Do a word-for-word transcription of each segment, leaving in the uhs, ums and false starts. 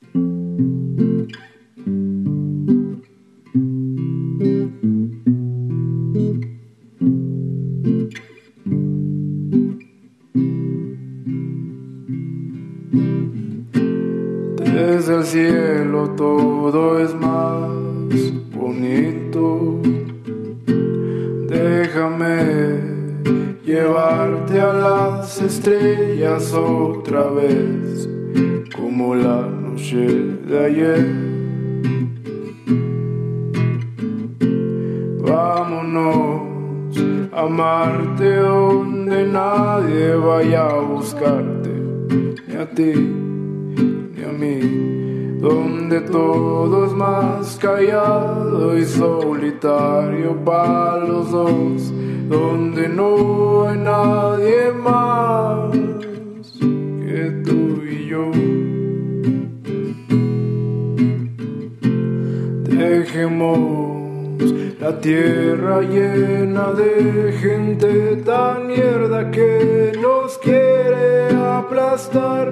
Desde el cielo todo es más bonito. Déjame llevarte a las estrellas otra vez, como la noche de ayer. Vámonos a amarte donde nadie vaya a buscarte, ni a ti ni a mí, donde todo es más callado y solitario para los dos, donde no hay nadie más que tú y yo. Dejemos la tierra llena de gente tan mierda que nos quiere aplastar.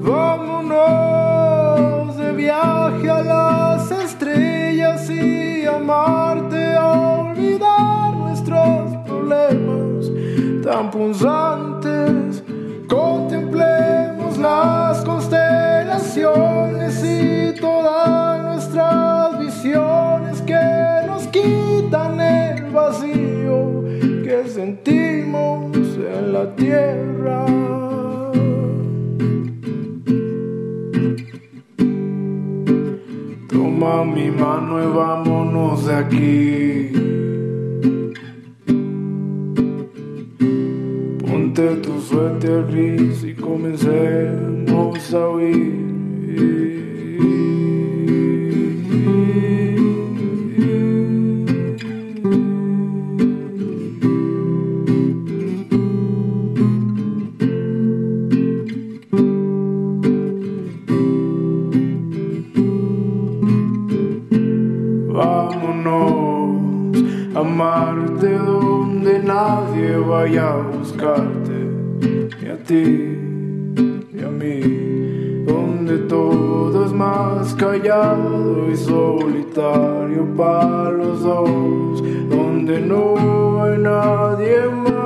Vámonos de viaje a las estrellas y amarte, a olvidar nuestros problemas tan punzantes. Contemplemos las constelaciones y todas nuestras visiones que nos quitan el vacío que sentimos en la tierra. Toma mi mano y vámonos de aquí. Ponte tu suéter gris y comencemos a huir. Vámonos a amarte donde nadie vaya a buscarte, ni a ti ni a mí, donde todo es más callado y solitario para los dos, donde no hay nadie más.